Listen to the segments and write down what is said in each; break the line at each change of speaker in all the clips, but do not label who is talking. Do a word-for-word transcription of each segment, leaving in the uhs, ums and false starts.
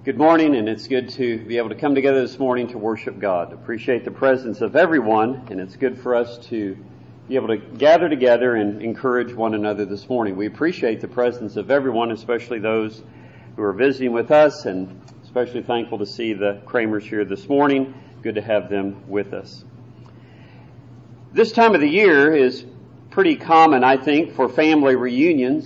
Good morning, and it's good to be able to come together this morning to worship God. Appreciate the presence of everyone, and it's good for us to be able to gather together and encourage one another this morning. We appreciate the presence of everyone, especially those who are visiting with us, and especially thankful to see the Kramers here this morning. Good to have them with us. This time of the year is pretty common, I think, for family reunions.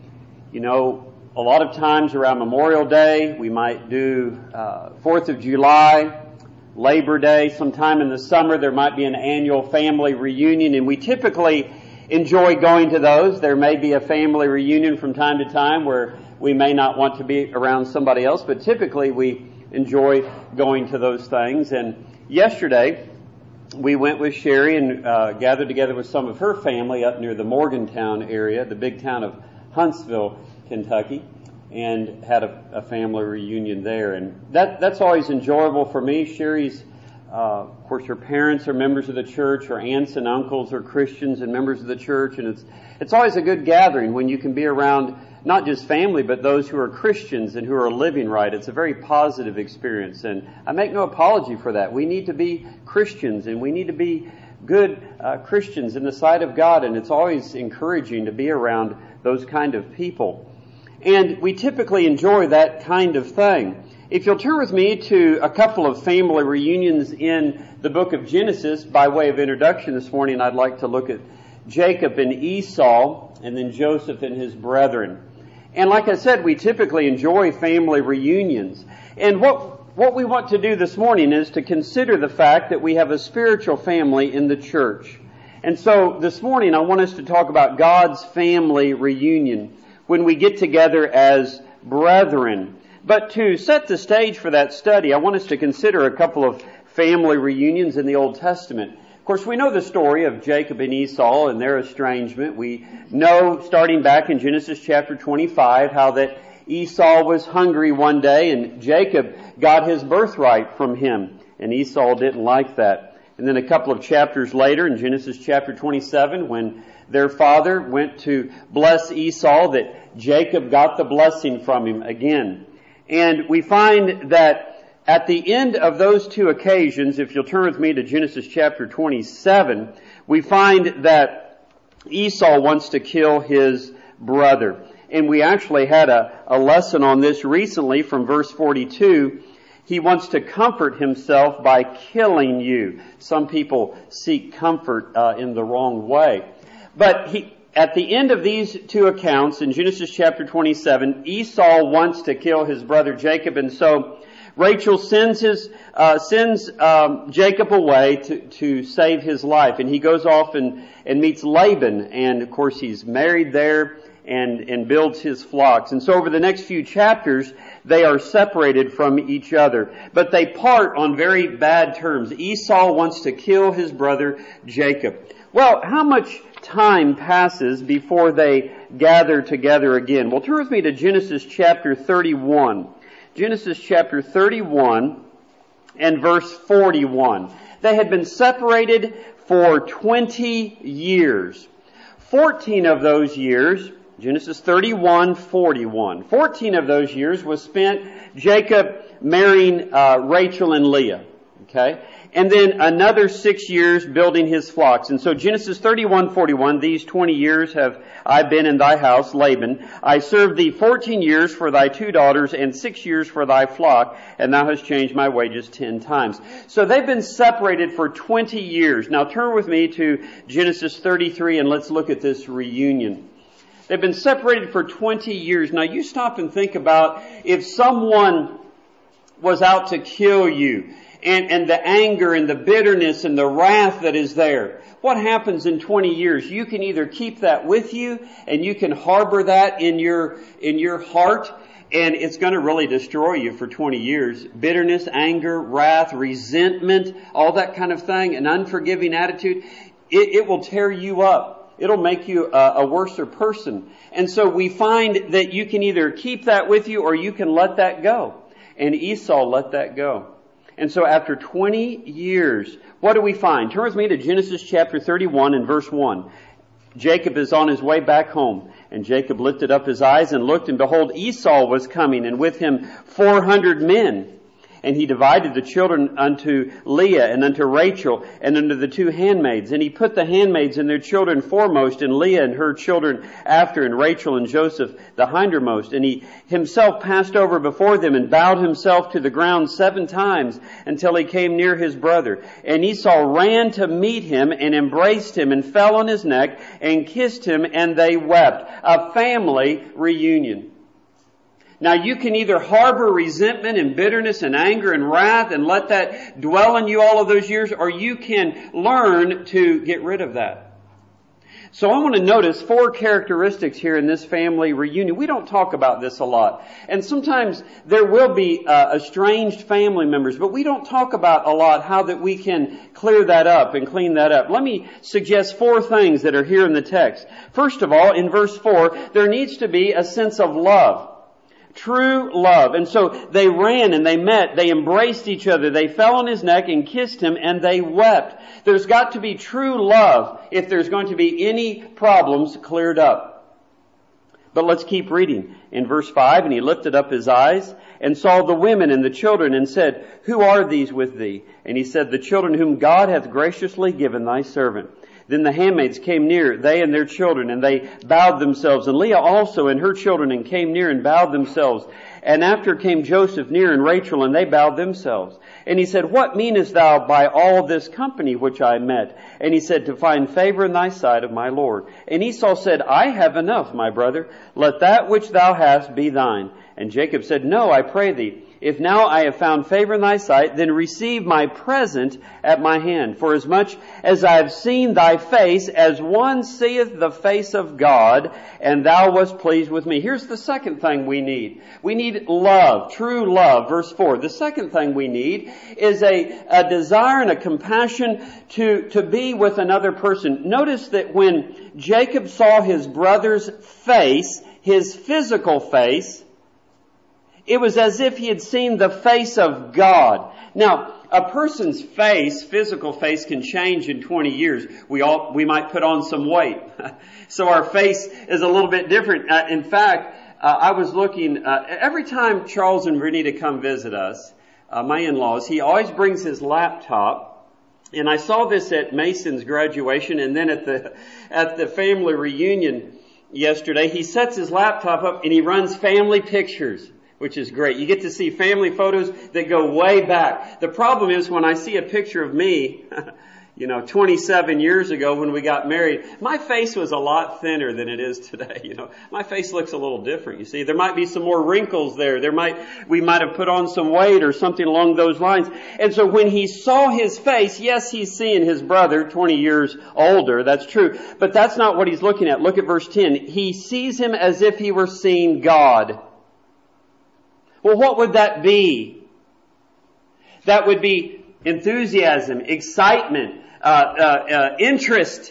You know, a lot of times around Memorial Day, we might do uh, fourth of July, Labor Day. Sometime in the summer, there might be an annual family reunion, and we typically enjoy going to those. There may be a family reunion from time to time where we may not want to be around somebody else, but typically we enjoy going to those things. And yesterday, we went with Sherry and uh, gathered together with some of her family up near the Morgantown area, the big town of Huntsville, Kentucky, and had a, a family reunion there. And that that's always enjoyable for me. Sherry's, uh, of course, her parents are members of the church. Her aunts and uncles are Christians and members of the church. And it's it's always a good gathering when you can be around not just family, but those who are Christians and who are living right. It's a very positive experience. And I make no apology for that. We need to be Christians, and we need to be good uh, Christians in the sight of God. And it's always encouraging to be around those kind of people. And we typically enjoy that kind of thing. If you'll turn with me to a couple of family reunions in the book of Genesis, by way of introduction this morning, I'd like to look at Jacob and Esau, and then Joseph and his brethren. And like I said, we typically enjoy family reunions. And what what we want to do this morning is to consider the fact that we have a spiritual family in the church. And so this morning I want us to talk about God's family reunion, when we get together as brethren. But to set the stage for that study, I want us to consider a couple of family reunions in the Old Testament. Of course, we know the story of Jacob and Esau and their estrangement. We know, starting back in Genesis chapter twenty-five, how that Esau was hungry one day and Jacob got his birthright from him, and Esau didn't like that. And then a couple of chapters later, in Genesis chapter twenty-seven, when their father went to bless Esau, that Jacob got the blessing from him again. And we find that at the end of those two occasions, if you'll turn with me to Genesis chapter twenty-seven, we find that Esau wants to kill his brother. And we actually had a, a lesson on this recently from verse forty-two. He wants to comfort himself by killing you. Some people seek comfort uh, in the wrong way. But he, at the end of these two accounts, in Genesis chapter twenty-seven, Esau wants to kill his brother Jacob, and so Rachel sends his uh, sends um, Jacob away to, to save his life, and he goes off and, and meets Laban, and of course he's married there and and builds his flocks. And so over the next few chapters, they are separated from each other, but they part on very bad terms. Esau wants to kill his brother Jacob. Well, how much time passes before they gather together again? Well, turn with me to Genesis chapter thirty-one. Genesis chapter thirty-one and verse forty-one. They had been separated for twenty years. Fourteen of those years, Genesis thirty-one, forty-one. Fourteen of those years was spent Jacob marrying uh, Rachel and Leah. Okay? And then another six years building his flocks. And so Genesis thirty-one, forty-one, these twenty years have I been in thy house, Laban. I served thee fourteen years for thy two daughters and six years for thy flock, and thou hast changed my wages ten times. So they've been separated for twenty years. Now turn with me to Genesis thirty-three and let's look at this reunion. They've been separated for twenty years. Now you stop and think about if someone was out to kill you, And, and the anger and the bitterness and the wrath that is there. What happens in twenty years? You can either keep that with you and you can harbor that in your, in your heart, and it's going to really destroy you for twenty years. Bitterness, anger, wrath, resentment, all that kind of thing, an unforgiving attitude. It, it will tear you up. It'll make you a, a worser person. And so we find that you can either keep that with you or you can let that go. And Esau let that go. And so after twenty years, what do we find? Turn with me to Genesis chapter thirty-one and verse one. Jacob is on his way back home. And Jacob lifted up his eyes and looked, and behold, Esau was coming, and with him four hundred men. And he divided the children unto Leah and unto Rachel and unto the two handmaids. And he put the handmaids and their children foremost, and Leah and her children after, and Rachel and Joseph the hindermost. And he himself passed over before them and bowed himself to the ground seven times until he came near his brother. And Esau ran to meet him and embraced him and fell on his neck and kissed him, and they wept. A family reunion. Now you can either harbor resentment and bitterness and anger and wrath and let that dwell in you all of those years, or you can learn to get rid of that. So I want to notice four characteristics here in this family reunion. We don't talk about this a lot. And sometimes there will be uh, estranged family members, but we don't talk about a lot how that we can clear that up and clean that up. Let me suggest four things that are here in the text. First of all, in verse four, there needs to be a sense of love. True love. And so they ran and they met, they embraced each other, they fell on his neck and kissed him, and they wept. There's got to be true love if there's going to be any problems cleared up. But let's keep reading. In verse five, and he lifted up his eyes and saw the women and the children and said, Who are these with thee? And he said, The children whom God hath graciously given thy servant. Then the handmaids came near, they and their children, and they bowed themselves. And Leah also and her children and came near and bowed themselves. And after came Joseph near and Rachel, and they bowed themselves. And he said, What meanest thou by all this company which I met? And he said, To find favor in thy sight of my Lord. And Esau said, I have enough, my brother. Let that which thou hast be thine. And Jacob said, No, I pray thee. If now I have found favor in thy sight, then receive my present at my hand. For as much as I have seen thy face, as one seeth the face of God, and thou wast pleased with me. Here's the second thing we need. We need love, true love. Verse four. The second thing we need is a, a desire and a compassion to, to be with another person. Notice that when Jacob saw his brother's face, his physical face, it was as if he had seen the face of God. Now, a person's face, physical face, can change in twenty years. We all, we might put on some weight. So our face is a little bit different. Uh, in fact, uh, I was looking, uh, every time Charles and Renita come visit us, uh, my in-laws, he always brings his laptop. And I saw this at Mason's graduation and then at the, at the family reunion yesterday. He sets his laptop up and he runs family pictures, which is great. You get to see family photos that go way back. The problem is when I see a picture of me, you know, twenty-seven years ago when we got married, my face was a lot thinner than it is today. You know, my face looks a little different. You see, there might be some more wrinkles there. There might, we might have put on some weight or something along those lines. And so when he saw his face, yes, he's seeing his brother twenty years older. That's true. But that's not what he's looking at. Look at verse ten. He sees him as if he were seeing God. Well, what would that be? That would be enthusiasm, excitement, uh, uh, uh, interest.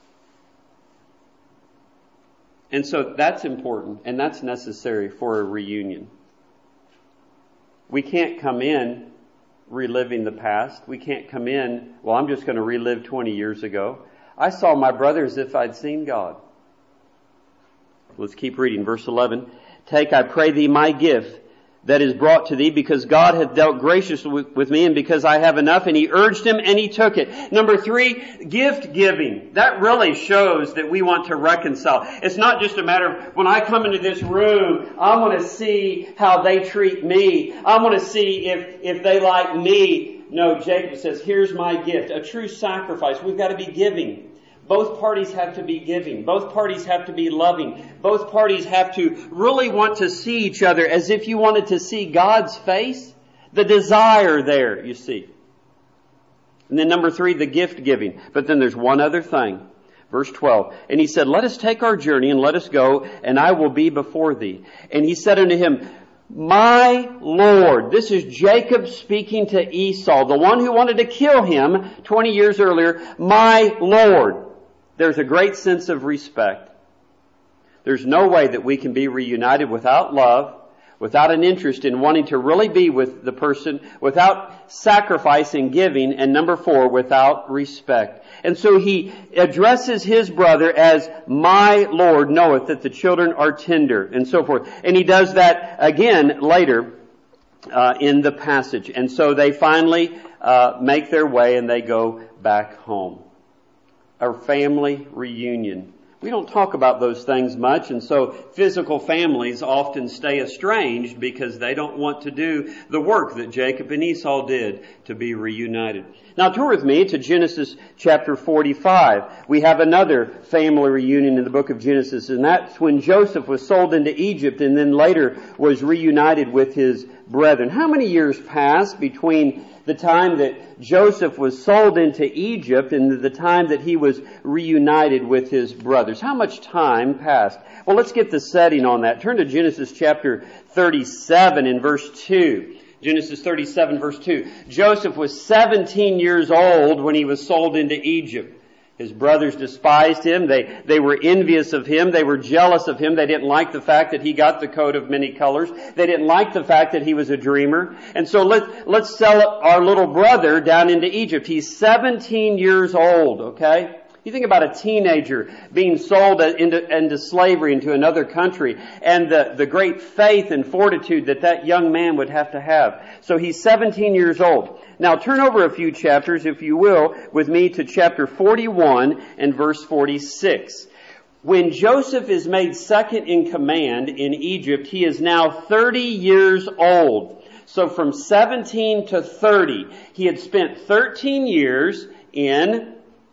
And so that's important and that's necessary for a reunion. We can't come in reliving the past. We can't come in, well, I'm just going to relive twenty years ago. I saw my brother as if I'd seen God. Let's keep reading. Verse eleven. Take, I pray thee, my gift that is brought to thee, because God hath dealt graciously with, with me, and because I have enough. And he urged him, and he took it. Number three, gift giving. That really shows that we want to reconcile. It's not just a matter of, when I come into this room, I want to see how they treat me. I want to see if, if they like me. No, Jacob says, here's my gift, a true sacrifice. We've got to be giving. Both parties have to be giving. Both parties have to be loving. Both parties have to really want to see each other as if you wanted to see God's face. The desire there, you see. And then number three, the gift giving. But then there's one other thing. Verse twelve. And he said, let us take our journey and let us go, and I will be before thee. And he said unto him, my Lord. This is Jacob speaking to Esau, the one who wanted to kill him twenty years earlier. My Lord. There's a great sense of respect. There's no way that we can be reunited without love, without an interest in wanting to really be with the person, without sacrifice and giving, and number four, without respect. And so he addresses his brother as, my Lord knoweth that the children are tender, and so forth. And he does that again later uh, in the passage. And so they finally uh, make their way and they go back home. A family reunion. We don't talk about those things much, and so physical families often stay estranged because they don't want to do the work that Jacob and Esau did to be reunited. Now turn with me to Genesis chapter forty-five. We have another family reunion in the book of Genesis, and that's when Joseph was sold into Egypt and then later was reunited with his brethren. How many years passed between the time that Joseph was sold into Egypt and the time that he was reunited with his brothers? How much time passed? Well, let's get the setting on that. Turn to Genesis chapter thirty-seven and verse two. Genesis thirty-seven verse two. Joseph was seventeen years old when he was sold into Egypt. His brothers despised him. They, they were envious of him. They were jealous of him. They didn't like the fact that he got the coat of many colors. They didn't like the fact that he was a dreamer. And so let, let's sell our little brother down into Egypt. He's seventeen years old, okay? You think about a teenager being sold into, into slavery into another country and the, the great faith and fortitude that that young man would have to have. So he's seventeen years old. Now turn over a few chapters, if you will, with me to chapter forty-one and verse forty-six. When Joseph is made second in command in Egypt, he is now thirty years old. So from seventeen to thirty, he had spent thirteen years in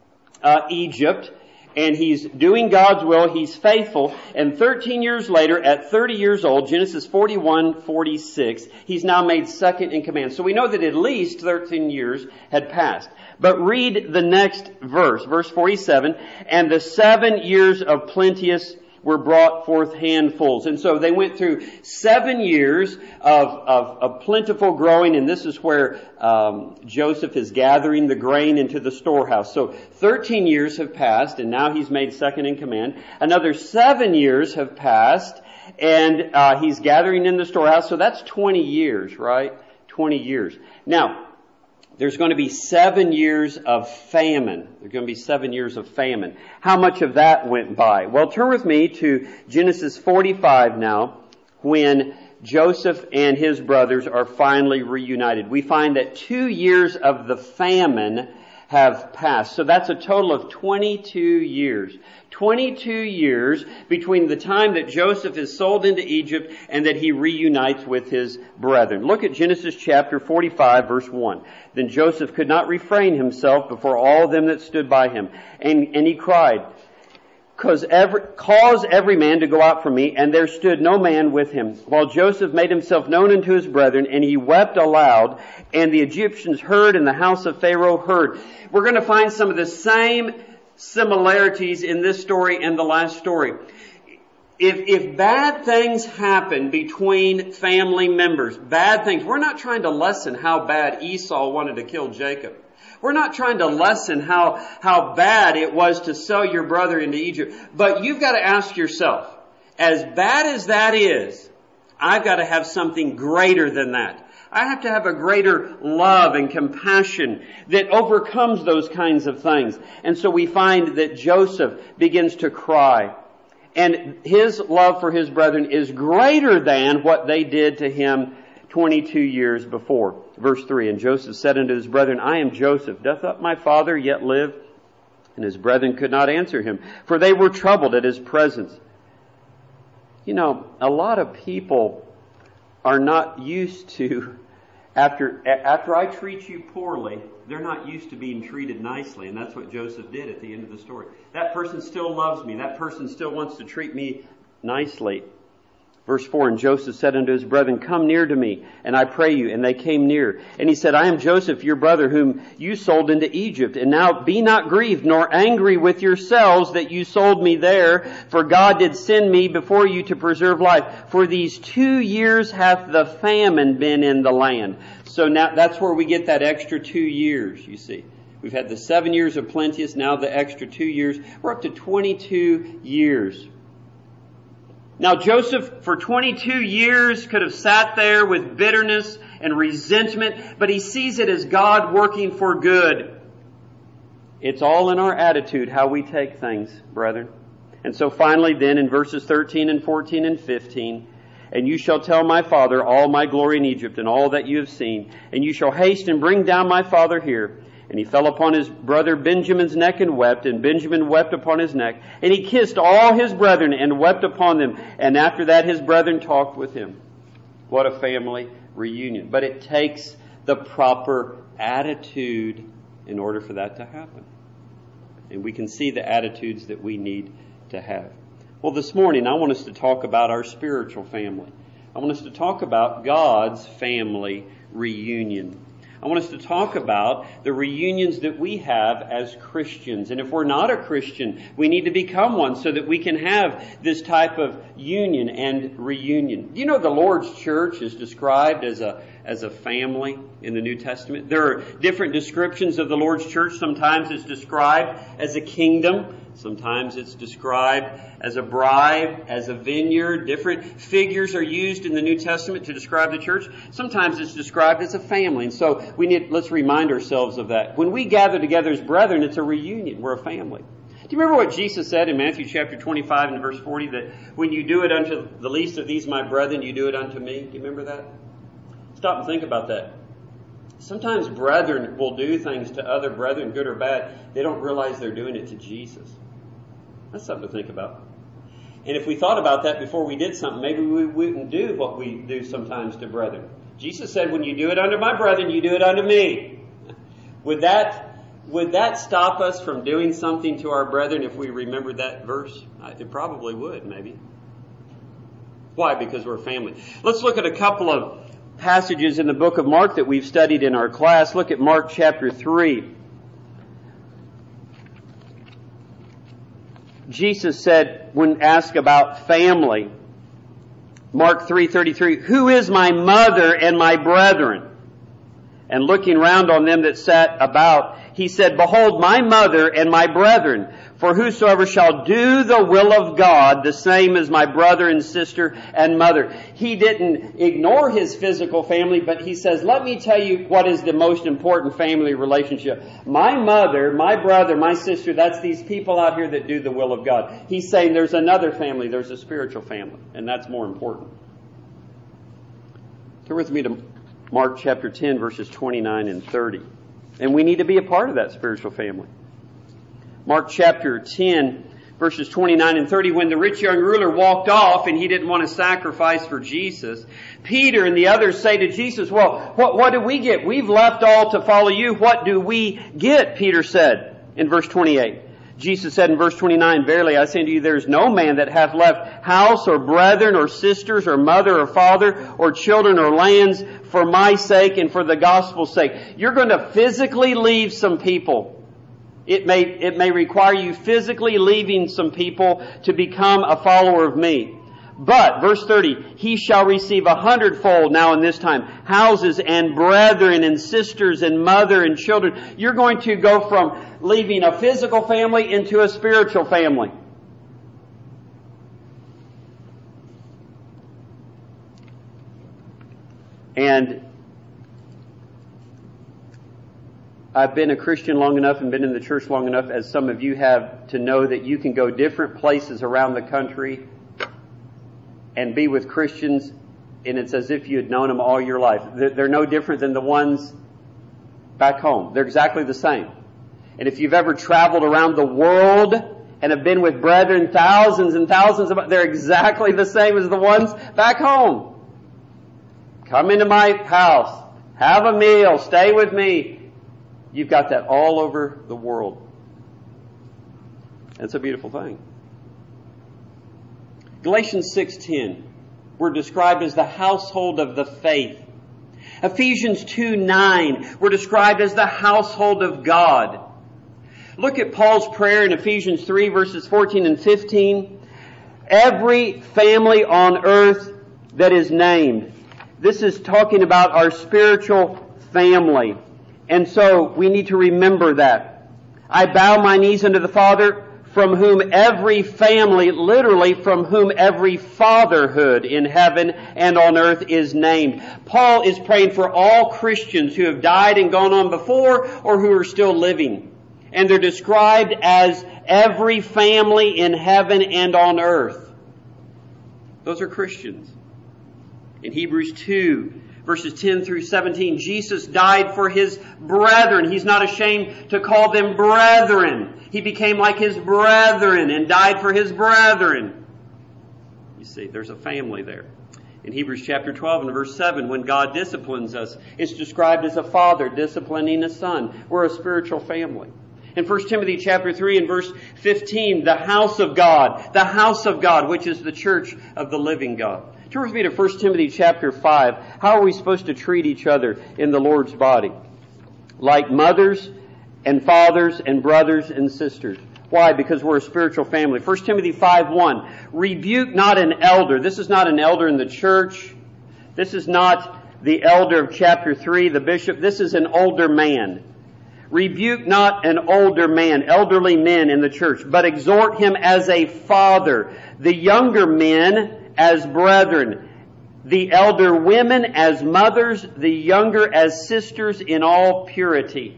Uh, Egypt, and he's doing God's will. He's faithful. And thirteen years later, at thirty years old, Genesis forty-one forty-six, he's now made second in command. So we know that at least thirteen years had passed. But read the next verse, verse forty-seven, and the seven years of plenteous were brought forth handfuls. And so they went through seven years of, of, of plentiful growing, and this is where um, Joseph is gathering the grain into the storehouse. So thirteen years have passed, and now he's made second in command. Another seven years have passed, and uh, he's gathering in the storehouse. So that's twenty years, right? twenty years. Now, there's going to be seven years of famine. There's going to be seven years of famine. How much of that went by? Well, turn with me to Genesis forty-five now, when Joseph and his brothers are finally reunited. We find that two years of the famine have passed. So that's a total of twenty-two years. twenty-two years between the time that Joseph is sold into Egypt and that he reunites with his brethren. Look at Genesis chapter forty-five, verse one. Then Joseph could not refrain himself before all them that stood by him. And, and he cried, Cause every, cause every man to go out from me, and there stood no man with him. While Joseph made himself known unto his brethren, and he wept aloud, and the Egyptians heard, and the house of Pharaoh heard. We're going to find some of the same similarities in this story and the last story. If, if bad things happen between family members, bad things, we're not trying to lessen how bad Esau wanted to kill Jacob. We're not trying to lessen how, how bad it was to sell your brother into Egypt. But you've got to ask yourself, as bad as that is, I've got to have something greater than that. I have to have a greater love and compassion that overcomes those kinds of things. And so we find that Joseph begins to cry. And his love for his brethren is greater than what they did to him twenty-two years before. Verse three, and Joseph said unto his brethren, I am Joseph. Doth not my father yet live? And his brethren could not answer him, for they were troubled at his presence. You know, a lot of people are not used to, after after I treat you poorly, they're not used to being treated nicely. And that's what Joseph did at the end of the story. That person still loves me. That person still wants to treat me nicely. Verse four, and Joseph said unto his brethren, come near to me, and I pray you. And they came near. And he said, I am Joseph, your brother, whom you sold into Egypt. And now be not grieved, nor angry with yourselves that you sold me there. For God did send me before you to preserve life. For these two years hath the famine been in the land. So now that's where we get that extra two years, you see. We've had the seven years of plenteous, now the extra two years. We're up to twenty-two years. Now Joseph, for twenty-two years, could have sat there with bitterness and resentment, but he sees it as God working for good. It's all in our attitude, how we take things, brethren. And so finally then in verses thirteen and fourteen and fifteen, and you shall tell my father all my glory in Egypt and all that you have seen, and you shall haste and bring down my father here. And he fell upon his brother Benjamin's neck and wept, and Benjamin wept upon his neck. And he kissed all his brethren and wept upon them. And after that his brethren talked with him. What a family reunion. But it takes the proper attitude in order for that to happen. And we can see the attitudes that we need to have. Well, this morning I want us to talk about our spiritual family. I want us to talk about God's family reunion. I want us to talk about the reunions that we have as Christians. And if we're not a Christian, we need to become one so that we can have this type of union and reunion. You know, the Lord's church is described as a as a family in the New Testament. There are different descriptions of the Lord's church. Sometimes it's described as a kingdom. Sometimes it's described as a bride, as a vineyard. Different figures are used in the New Testament to describe the church. Sometimes it's described as a family. And so we need, let's remind ourselves of that. When we gather together as brethren, it's a reunion. We're a family. Do you remember what Jesus said in Matthew chapter twenty-five and verse forty, that when you do it unto the least of these my brethren, you do it unto me? Do you remember that? Stop and think about that. Sometimes brethren will do things to other brethren, good or bad. They don't realize they're doing it to Jesus. That's something to think about. And if we thought about that before we did something, maybe we wouldn't do what we do sometimes to brethren. Jesus said, when you do it unto my brethren, you do it unto me. Would that, would that stop us from doing something to our brethren if we remembered that verse? It probably would, maybe. Why? Because we're a family. Let's look at a couple of passages in the book of Mark that we've studied in our class. Look at Mark chapter three. Jesus said, when asked about family, Mark three thirty-three, who is my mother and my brethren? And looking round on them that sat about, he said, behold, my mother and my brethren. For whosoever shall do the will of God, the same as my brother and sister and mother. He didn't ignore his physical family, but he says, let me tell you what is the most important family relationship. My mother, my brother, my sister, that's these people out here that do the will of God. He's saying there's another family, there's a spiritual family, and that's more important. Turn with me to Mark chapter ten, verses twenty-nine and thirty. And we need to be a part of that spiritual family. Mark chapter ten, verses twenty-nine and thirty, when the rich young ruler walked off and he didn't want to sacrifice for Jesus, Peter and the others say to Jesus, well, what, what do we get? We've left all to follow you. What do we get? Peter said in verse twenty-eight. Jesus said in verse twenty-nine, verily I say unto you, there is no man that hath left house or brethren or sisters or mother or father or children or lands for my sake and for the gospel's sake. You're going to physically leave some people. It may, it may require you physically leaving some people to become a follower of me. But, verse thirty, he shall receive a hundredfold now in this time, houses and brethren and sisters and mother and children. You're going to go from leaving a physical family into a spiritual family. And I've been a Christian long enough and been in the church long enough, as some of you have, to know that you can go different places around the country and be with Christians, and it's as if you had known them all your life. They're no different than the ones back home. They're exactly the same. And if you've ever traveled around the world and have been with brethren, thousands and thousands of, they're exactly the same as the ones back home. Come into my house, have a meal, stay with me. You've got that all over the world. That's a beautiful thing. Galatians six ten, we're described as the household of the faith. Ephesians two nine, we're described as the household of God. Look at Paul's prayer in Ephesians three verses fourteen and fifteen. Every family on earth that is named. This is talking about our spiritual family. And so we need to remember that. I bow my knees unto the Father, from whom every family, literally from whom every fatherhood in heaven and on earth is named. Paul is praying for all Christians who have died and gone on before or who are still living. And they're described as every family in heaven and on earth. Those are Christians. In Hebrews two, verses ten through seventeen, Jesus died for His brethren. He's not ashamed to call them brethren. He became like His brethren and died for His brethren. You see, there's a family there. In Hebrews chapter twelve and verse seven, when God disciplines us, it's described as a father disciplining a son. We're a spiritual family. In First Timothy chapter three and verse fifteen, the house of God, the house of God, which is the church of the living God. Turn with me to First Timothy chapter five. How are we supposed to treat each other in the Lord's body? Like mothers and fathers and brothers and sisters. Why? Because we're a spiritual family. First Timothy five one. Rebuke not an elder. This is not an elder in the church. This is not the elder of chapter three, the bishop. This is an older man. Rebuke not an older man, elderly men in the church, but exhort him as a father, the younger men as brethren, the elder women as mothers, the younger as sisters in all purity.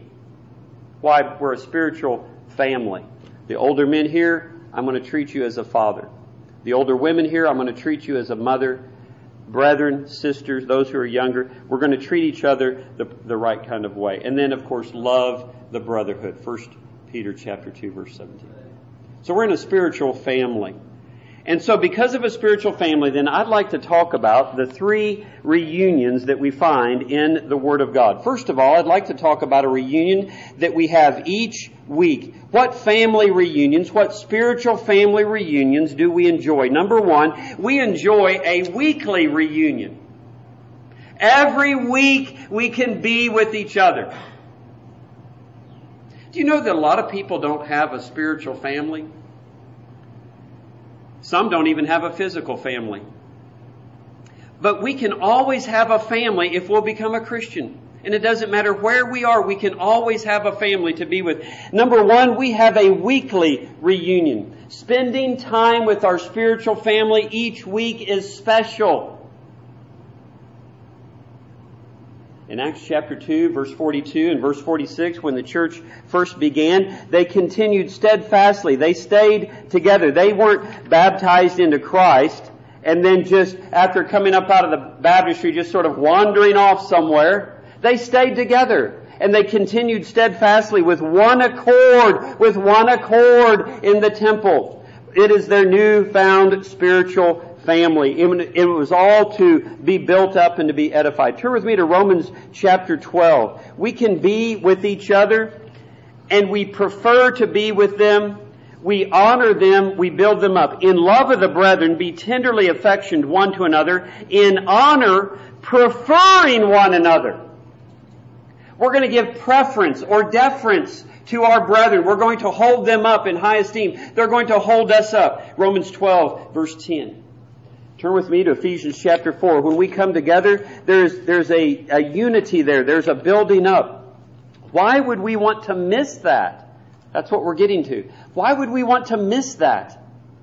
Why? We're a spiritual family. The older men here, I'm going to treat you as a father. The older women here, I'm going to treat you as a mother. Brethren, sisters, those who are younger, we're going to treat each other the, the right kind of way. And then, of course, love the brotherhood. First Peter chapter two, verse seventeen. So we're in a spiritual family. And so because of a spiritual family, then I'd like to talk about the three reunions that we find in the Word of God. First of all, I'd like to talk about a reunion that we have each week. What family reunions, what spiritual family reunions do we enjoy? Number one, we enjoy a weekly reunion. Every week we can be with each other. Do you know that a lot of people don't have a spiritual family? Some don't even have a physical family. But we can always have a family if we'll become a Christian. And it doesn't matter where we are, we can always have a family to be with. Number one, we have a weekly reunion. Spending time with our spiritual family each week is special. In Acts chapter two, verse forty-two and verse forty-six, when the church first began, they continued steadfastly. They stayed together. They weren't baptized into Christ and then just, after coming up out of the baptistry, just sort of wandering off somewhere. They stayed together. And they continued steadfastly with one accord, with one accord in the temple. It is their newfound spiritual family. It was all to be built up and to be edified. Turn with me to Romans chapter twelve. We can be with each other, and we prefer to be with them. We honor them, we build them up. In love of the brethren, be tenderly affectioned one to another. In honor, preferring one another. We're going to give preference or deference to our brethren. We're going to hold them up in high esteem. They're going to hold us up. Romans twelve, verse ten. Turn with me to Ephesians chapter four. When we come together, there's, there's a, a unity there. There's a building up. Why would we want to miss that? That's what we're getting to. Why would we want to miss that?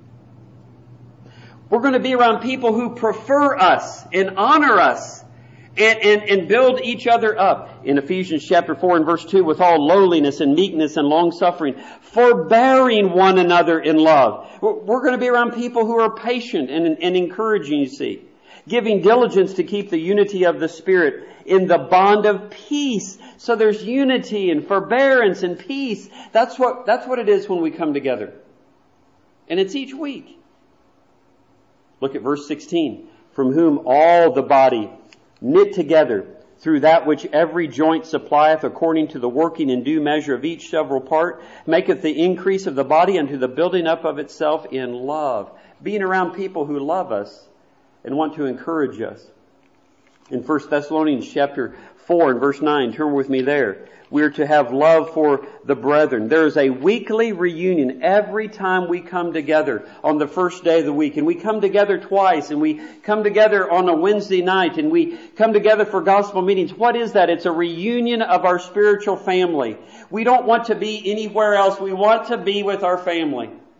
We're going to be around people who prefer us and honor us and, and, and build each other up. In Ephesians chapter four and verse two, with all lowliness and meekness and long-suffering, forbearing one another in love. We're going to be around people who are patient and, and encouraging, you see. Giving diligence to keep the unity of the Spirit in the bond of peace. So there's unity and forbearance and peace. That's what, that's what it is when we come together. And it's each week. Look at verse sixteen. From whom all the body, knit together through that which every joint supplieth, according to the working in due measure of each several part, maketh the increase of the body unto the building up of itself in love. Being around people who love us and want to encourage us. In First Thessalonians chapter four and verse nine, turn with me there. We are to have love for the brethren. There is a weekly reunion every time we come together on the first day of the week. And we come together twice, and we come together on a Wednesday night, and we come together for gospel meetings. What is that? It's a reunion of our spiritual family. We don't want to be anywhere else. We want to be with our family.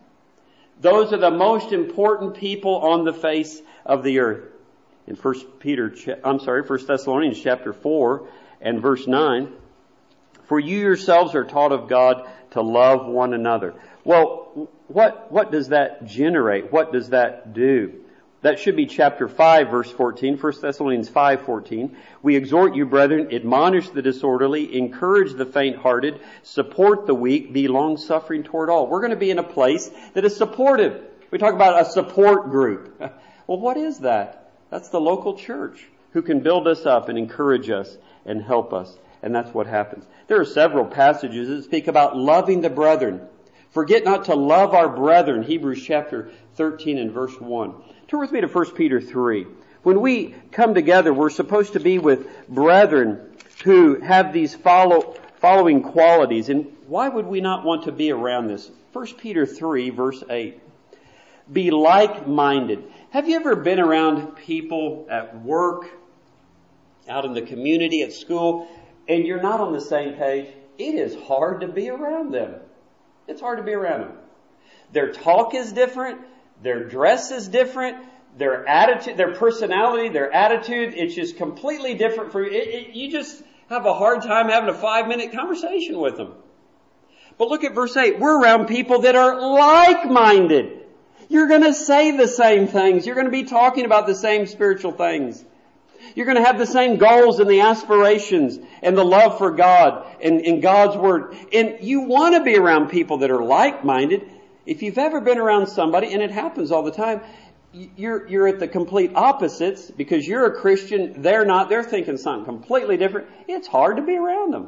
Those are the most important people on the face of the earth. In First Peter, I'm sorry, First Thessalonians chapter four and verse nine, for you yourselves are taught of God to love one another. Well, what, what does that generate? What does that do? That should be chapter five, verse fourteen, First Thessalonians five fourteen. We exhort you, brethren, admonish the disorderly, encourage the faint-hearted, support the weak, be long-suffering toward all. We're going to be in a place that is supportive. We talk about a support group. Well, what is that? That's the local church who can build us up and encourage us and help us. And that's what happens. There are several passages that speak about loving the brethren. Forget not to love our brethren, Hebrews chapter thirteen and verse one. Turn with me to First Peter three. When we come together, we're supposed to be with brethren who have these follow, following qualities. And why would we not want to be around this? First Peter three, verse eight. Be like-minded. Have you ever been around people at work, out in the community, at school, and you're not on the same page? It is hard to be around them. It's hard to be around them. Their talk is different. Their dress is different. Their attitude, their personality, their attitude, it's just completely different for you. It, it, you just have a hard time having a five-minute conversation with them. But look at verse eight. We're around people that are like-minded. You're going to say the same things. You're going to be talking about the same spiritual things. You're going to have the same goals and the aspirations and the love for God and, and God's Word. And you want to be around people that are like-minded. If you've ever been around somebody, and it happens all the time, you're, you're at the complete opposites because you're a Christian, they're not, they're thinking something completely different. It's hard to be around them.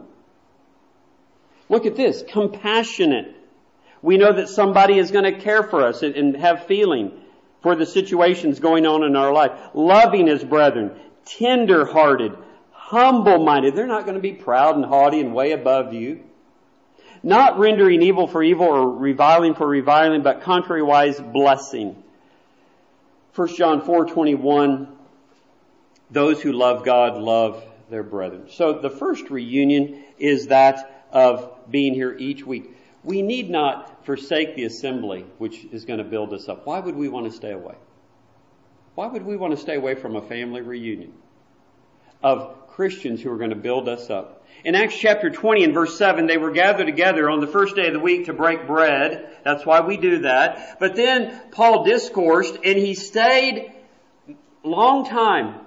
Look at this, compassionate. We know that somebody is going to care for us and, and have feeling for the situations going on in our life. Loving his brethren, tender-hearted, humble-minded. They're not going to be proud and haughty and way above you. Not rendering evil for evil or reviling for reviling, but contrariwise blessing. First John four twenty-one, those who love God love their brethren. So the first reunion is that of being here each week. We need not forsake the assembly, which is going to build us up. Why would we want to stay away? Why would we want to stay away from a family reunion of Christians who are going to build us up? In Acts chapter twenty and verse seven, they were gathered together on the first day of the week to break bread. That's why we do that. But then Paul discoursed and he stayed a long time.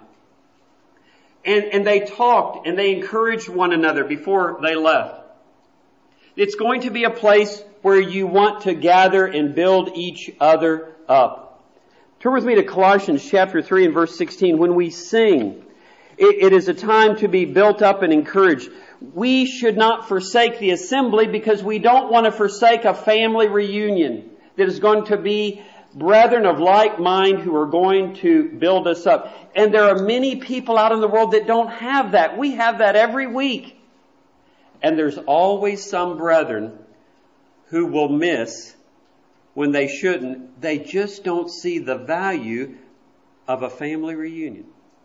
And, and they talked and they encouraged one another before they left. It's going to be a place where you want to gather and build each other up. Turn with me to Colossians chapter three and verse sixteen. When we sing, it, it is a time to be built up and encouraged. We should not forsake the assembly because we don't want to forsake a family reunion that is going to be brethren of like mind who are going to build us up. And there are many people out in the world that don't have that. We have that every week. And there's always some brethren who will miss when they shouldn't. They just don't see the value of a family reunion.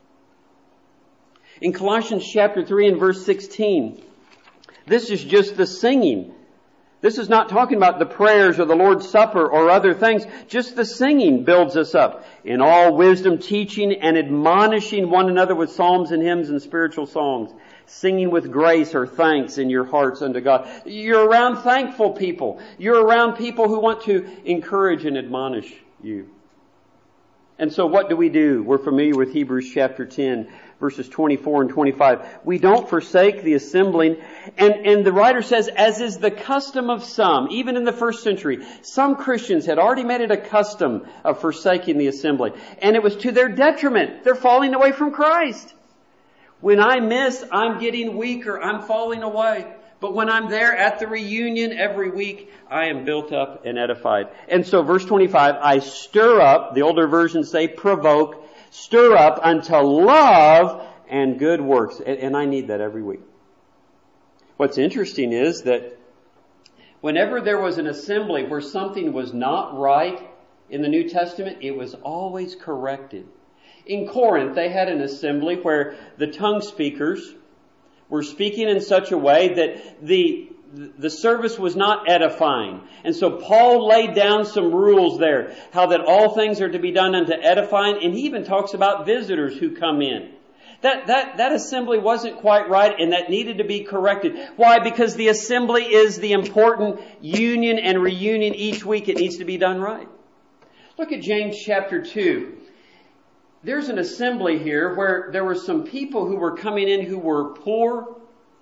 In Colossians chapter three and verse sixteen, this is just the singing. This is not talking about the prayers or the Lord's Supper or other things. Just the singing builds us up. In all wisdom, teaching and admonishing one another with psalms and hymns and spiritual songs. Singing with grace or thanks in your hearts unto God. You're around thankful people. You're around people who want to encourage and admonish you. And so what do we do? We're familiar with Hebrews chapter ten, verses twenty-four and twenty-five. We don't forsake the assembling. And, and the writer says, as is the custom of some, even in the first century, some Christians had already made it a custom of forsaking the assembly. And it was to their detriment. They're falling away from Christ. When I miss, I'm getting weaker. I'm falling away. But when I'm there at the reunion every week, I am built up and edified. And so verse twenty-five, I stir up, the older versions say provoke, stir up unto love and good works. And, and I need that every week. What's interesting is that whenever there was an assembly where something was not right in the New Testament, it was always corrected. In Corinth, they had an assembly where the tongue speakers were speaking in such a way that the the service was not edifying. And so Paul laid down some rules there, how that all things are to be done unto edifying, and he even talks about visitors who come in. That, that, that assembly wasn't quite right, and that needed to be corrected. Why? Because the assembly is the important union and reunion each week. It needs to be done right. Look at James chapter two. There's an assembly here where there were some people who were coming in who were poor,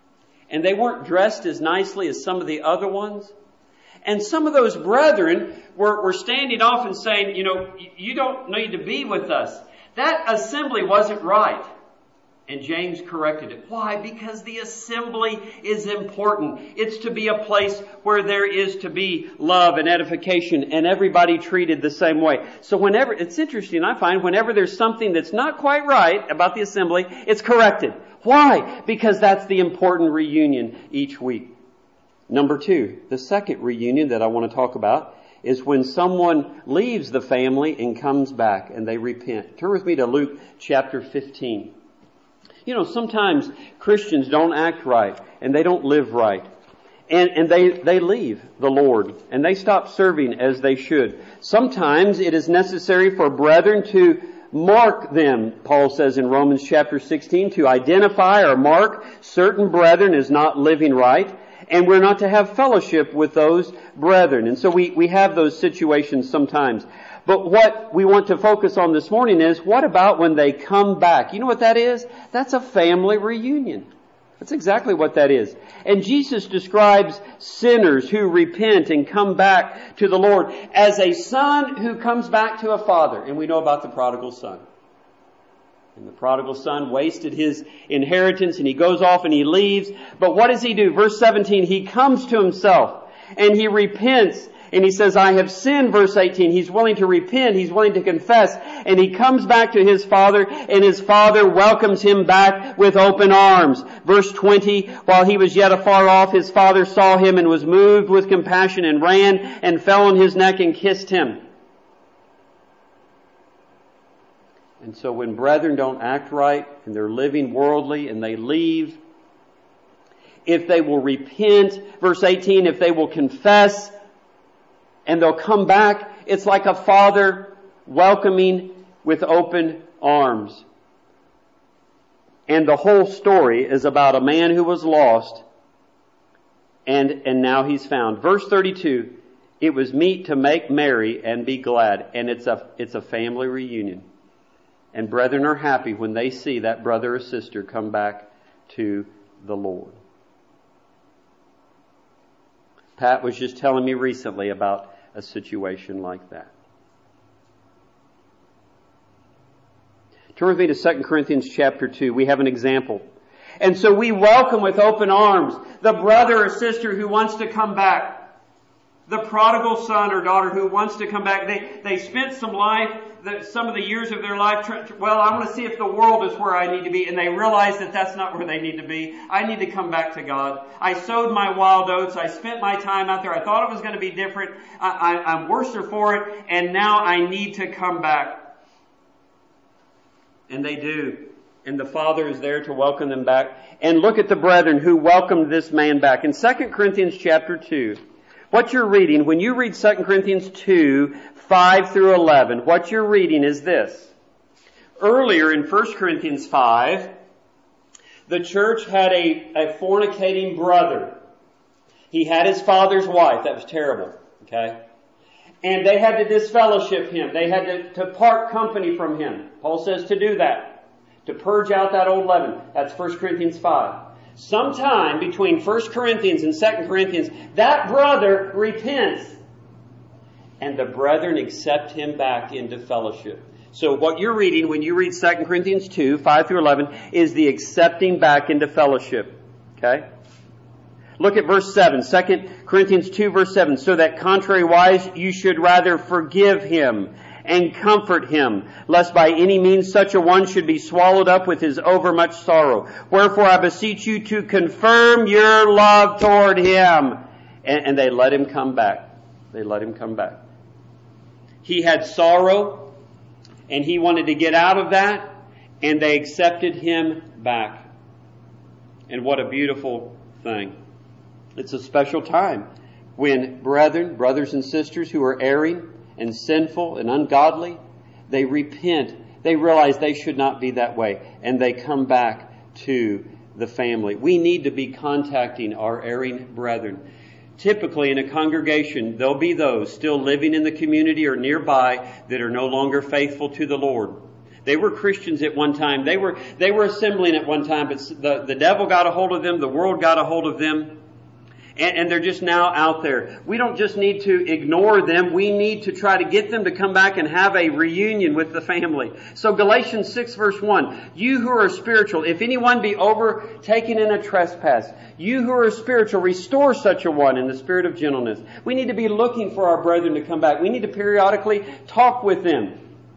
and they weren't dressed as nicely as some of the other ones. And some of those brethren were, were standing off and saying, you know, you don't need to be with us. That assembly wasn't right. And James corrected it. Why? Because the assembly is important. It's to be a place where there is to be love and edification and everybody treated the same way. So whenever, it's interesting, I find, whenever there's something that's not quite right about the assembly, it's corrected. Why? Because that's the important reunion each week. Number two, the second reunion that I want to talk about is when someone leaves the family and comes back and they repent. Turn with me to Luke chapter fifteen. You know, sometimes Christians don't act right and they don't live right. And, and they, they leave the Lord and they stop serving as they should. Sometimes it is necessary for brethren to mark them, Paul says in Romans chapter sixteen, to identify or mark certain brethren as not living right. And we're not to have fellowship with those brethren. And so we, we have those situations sometimes. But what we want to focus on this morning is, what about when they come back? You know what that is? That's a family reunion. That's exactly what that is. And Jesus describes sinners who repent and come back to the Lord as a son who comes back to a father. And we know about the prodigal son. And the prodigal son wasted his inheritance and he goes off and he leaves. But what does he do? Verse seventeen, he comes to himself and he repents. And he says, I have sinned, verse eighteen. He's willing to repent. He's willing to confess. And he comes back to his father, and his father welcomes him back with open arms. Verse twenty, while he was yet afar off, his father saw him and was moved with compassion and ran and fell on his neck and kissed him. And so when brethren don't act right, and they're living worldly, and they leave, if they will repent, verse eighteen, if they will confess, and they'll come back, it's like a father welcoming with open arms. And the whole story is about a man who was lost, and, and now he's found. Verse thirty-two, it was meet to make merry and be glad. And it's a, it's a family reunion. And brethren are happy when they see that brother or sister come back to the Lord. Pat was just telling me recently about a situation like that. Turn with me to Second Corinthians chapter two. We have an example. And so we welcome with open arms the brother or sister who wants to come back. The prodigal son or daughter who wants to come back. They, they spent some life, the, some of the years of their life, trying to, well, I want to see if the world is where I need to be. And they realize that that's not where they need to be. I need to come back to God. I sowed my wild oats. I spent my time out there. I thought it was going to be different. I, I, I'm worse for it. And now I need to come back. And they do. And the Father is there to welcome them back. And look at the brethren who welcomed this man back. In Second Corinthians chapter two, what you're reading, when you read Second Corinthians two, five through eleven, what you're reading is this. Earlier in First Corinthians five, the church had a, a fornicating brother. He had his father's wife. That was terrible. Okay? And they had to disfellowship him. They had to, to part company from him. Paul says to do that. To purge out that old leaven. That's First Corinthians five. Sometime between First Corinthians and Second Corinthians, that brother repents. And the brethren accept him back into fellowship. So what you're reading when you read Second Corinthians two, five through eleven, is the accepting back into fellowship. Okay? Look at verse seven. Second Corinthians two, verse seven. So that contrariwise you should rather forgive him and comfort him, lest by any means such a one should be swallowed up with his overmuch sorrow. Wherefore I beseech you to confirm your love toward him. And, and they let him come back. They let him come back. He had sorrow, and he wanted to get out of that, and they accepted him back. And what a beautiful thing. It's a special time when brethren, brothers and sisters who are erring and sinful and ungodly, they repent. They realize they should not be that way, and they come back to the family. We need to be contacting our erring brethren. Typically in a congregation, there'll be those still living in the community or nearby that are no longer faithful to the Lord. They were Christians at one time. They were, they were assembling at one time, but the, the devil got a hold of them. The world got a hold of them. And, and they're just now out there. We don't just need to ignore them. We need to try to get them to come back and have a reunion with the family. So Galatians six verse one, you who are spiritual, if anyone be overtaken in a trespass, you who are spiritual, restore such a one in the spirit of gentleness. We need to be looking for our brethren to come back. We need to periodically talk with them.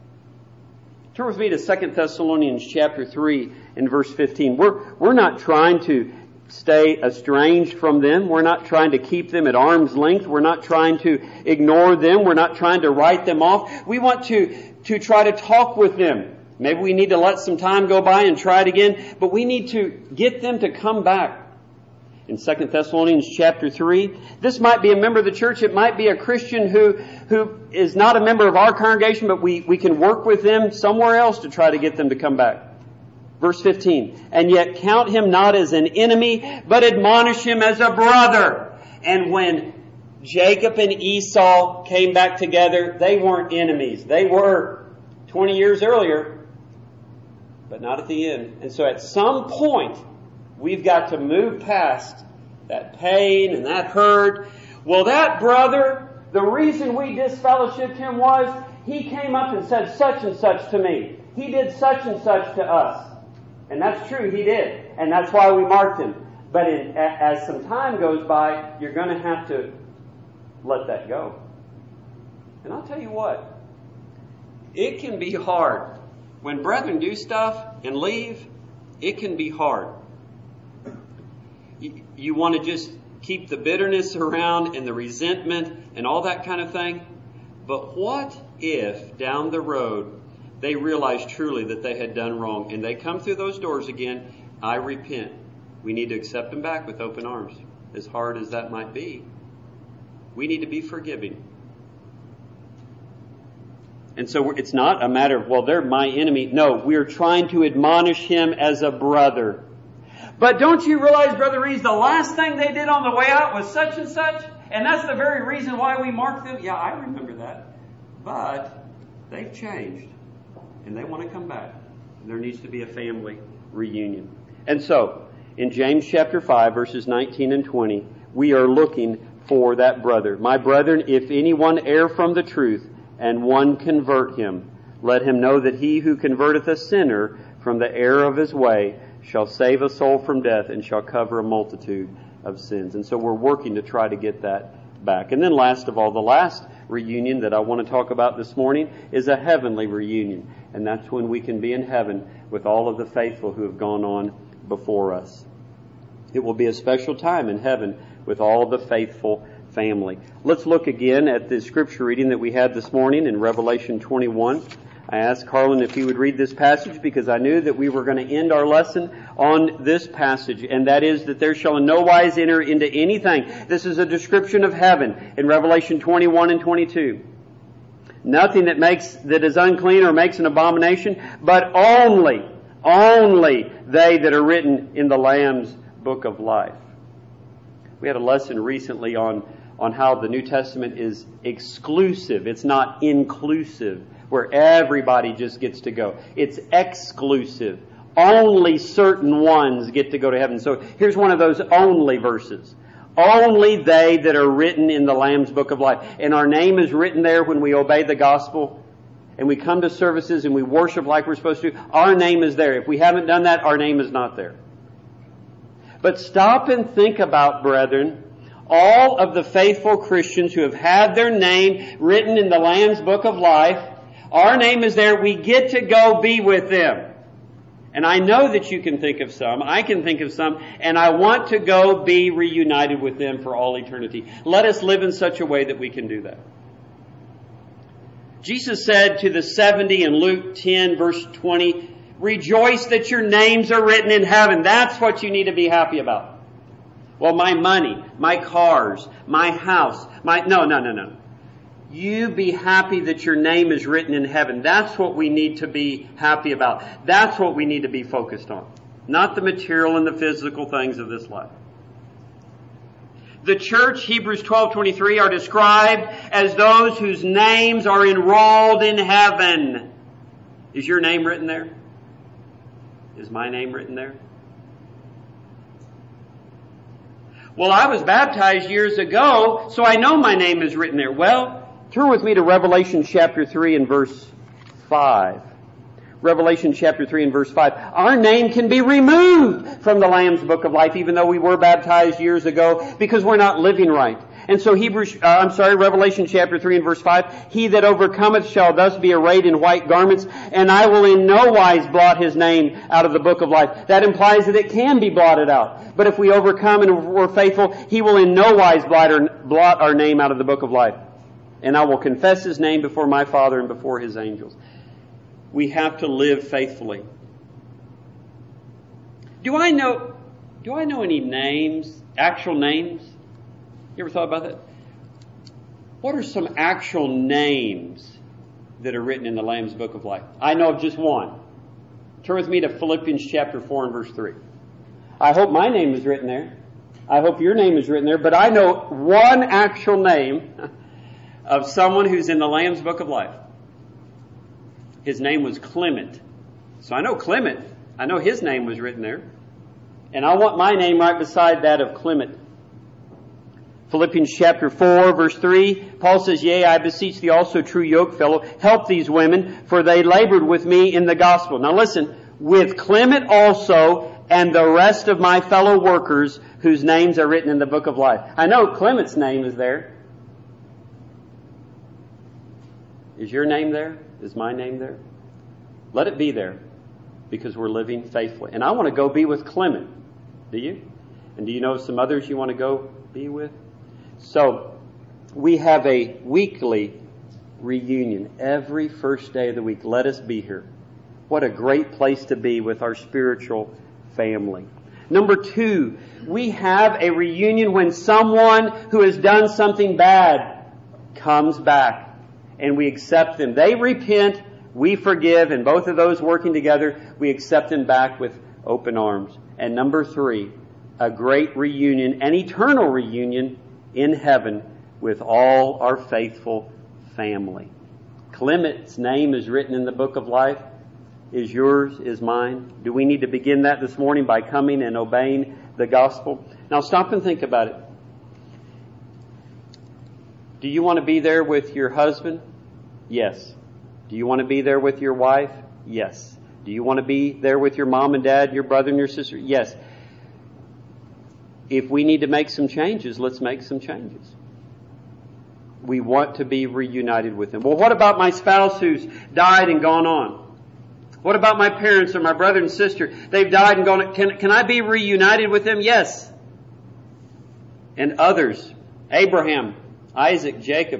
Turn with me to Second Thessalonians chapter three and verse fifteen. We're, we're not trying to stay estranged from them. We're not trying to keep them at arm's length. We're not trying to ignore them. We're not trying to write them off. We want to, to try to talk with them. Maybe we need to let some time go by and try it again, but we need to get them to come back. In Second Thessalonians chapter three, this might be a member of the church. It might be a Christian who, who is not a member of our congregation, but we, we can work with them somewhere else to try to get them to come back. Verse fifteen, and yet count him not as an enemy, but admonish him as a brother. And when Jacob and Esau came back together, they weren't enemies. They were twenty years earlier, but not at the end. And so at some point, we've got to move past that pain and that hurt. Well, that brother, the reason we disfellowshipped him was he came up and said such and such to me. He did such and such to us. And that's true, he did. And that's why we marked him. But in, as some time goes by, you're going to have to let that go. And I'll tell you what, it can be hard. When brethren do stuff and leave, it can be hard. You, you want to just keep the bitterness around and the resentment and all that kind of thing. But what if down the road they realize truly that they had done wrong and they come through those doors again? I repent. We need to accept them back with open arms. As hard as that might be, we need to be forgiving. And so it's not a matter of, well, they're my enemy. No, we're trying to admonish him as a brother. But don't you realize, Brother Reeves, the last thing they did on the way out was such and such? And that's the very reason why we marked them. Yeah, I remember that. But they've changed. And they want to come back. There needs to be a family reunion. And so, in James chapter five, verses nineteen and twenty, we are looking for that brother. My brethren, if anyone err from the truth, and one convert him, let him know that he who converteth a sinner from the error of his way shall save a soul from death and shall cover a multitude of sins. And so we're working to try to get that back. And then last of all, the last reunion that I want to talk about this morning is a heavenly reunion. And that's when we can be in heaven with all of the faithful who have gone on before us. It will be a special time in heaven with all the faithful family. Let's look again at the scripture reading that we had this morning in Revelation twenty-one. I asked Carlin if he would read this passage because I knew that we were going to end our lesson on this passage, and that is that there shall in no wise enter into anything. This is a description of heaven in Revelation twenty-one and twenty-two. Nothing that makes, that is unclean or makes an abomination, but only, only they that are written in the Lamb's book of life. We had a lesson recently on, on how the New Testament is exclusive. It's not inclusive, where everybody just gets to go. It's exclusive. Only certain ones get to go to heaven. So here's one of those only verses. Only they that are written in the Lamb's book of life. And our name is written there when we obey the gospel and we come to services and we worship like we're supposed to. Our name is there. If we haven't done that, our name is not there. But stop and think about, brethren, all of the faithful Christians who have had their name written in the Lamb's book of life. Our name is there. We get to go be with them. And I know that you can think of some. I can think of some. And I want to go be reunited with them for all eternity. Let us live in such a way that we can do that. Jesus said to the seventy in Luke ten verse twenty, rejoice that your names are written in heaven. That's what you need to be happy about. Well, my money, my cars, my house, my... No, no, no, no. You be happy that your name is written in heaven. That's what we need to be happy about. That's what we need to be focused on. Not the material and the physical things of this life. The church, Hebrews twelve twenty-three, are described as those whose names are enrolled in heaven. Is your name written there? Is my name written there? Well, I was baptized years ago, so I know my name is written there. Well, turn with me to Revelation chapter three and verse five. Revelation chapter three and verse five. Our name can be removed from the Lamb's Book of Life, even though we were baptized years ago, because we're not living right. And so Hebrews, uh, I'm sorry, Revelation chapter three and verse five, He that overcometh shall thus be arrayed in white garments, and I will in no wise blot his name out of the book of life. That implies that it can be blotted out. But if we overcome and we're faithful, He will in no wise blot our, blot our name out of the book of life. And I will confess His name before my Father and before His angels. We have to live faithfully. Do I know, do I know any names, actual names? You ever thought about that? What are some actual names that are written in the Lamb's Book of Life? I know of just one. Turn with me to Philippians chapter four and verse three. I hope my name is written there. I hope your name is written there. But I know one actual name of someone who's in the Lamb's Book of Life. His name was Clement. So I know Clement. I know his name was written there. And I want my name right beside that of Clement. Philippians chapter four, verse three, Paul says, Yea, I beseech thee also, true yokefellow, help these women, for they labored with me in the gospel. Now listen, with Clement also, and the rest of my fellow workers, whose names are written in the book of life. I know Clement's name is there. Is your name there? Is my name there? Let it be there, because we're living faithfully. And I want to go be with Clement. Do you? And do you know some others you want to go be with? So, we have a weekly reunion every first day of the week. Let us be here. What a great place to be with our spiritual family. Number two, we have a reunion when someone who has done something bad comes back and we accept them. They repent, we forgive, and both of those working together, we accept them back with open arms. And number three, a great reunion, an eternal reunion in heaven with all our faithful family. Clement's name is written in the book of life. Is yours, is mine. Do we need to begin that this morning by coming and obeying the gospel? Now stop and think about it. Do you want to be there with your husband? Yes. Do you want to be there with your wife? Yes. Do you want to be there with your mom and dad, your brother and your sister? Yes. If we need to make some changes, let's make some changes. We want to be reunited with them. Well, what about my spouse who's died and gone on? What about my parents or my brother and sister? They've died and gone on. Can, can I be reunited with them? Yes. And others. Abraham, Isaac, Jacob.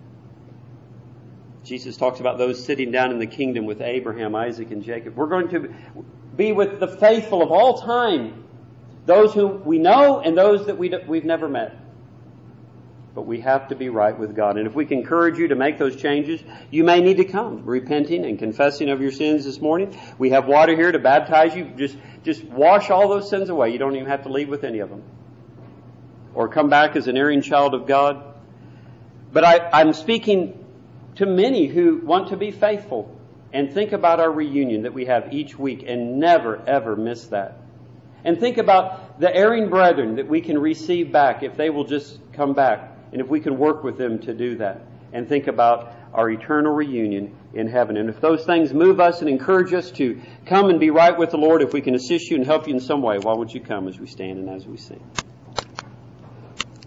Jesus talks about those sitting down in the kingdom with Abraham, Isaac, and Jacob. We're going to be with the faithful of all time. Those who we know and those that we, we've never met. But we have to be right with God. And if we can encourage you to make those changes, you may need to come, repenting and confessing of your sins this morning. We have water here to baptize you. Just, just wash all those sins away. You don't even have to leave with any of them. Or come back as an erring child of God. But I, I'm speaking to many who want to be faithful and think about our reunion that we have each week and never, ever miss that. And think about the erring brethren that we can receive back if they will just come back. And if we can work with them to do that. And think about our eternal reunion in heaven. And if those things move us and encourage us to come and be right with the Lord, if we can assist you and help you in some way, why would you come as we stand and as we sing?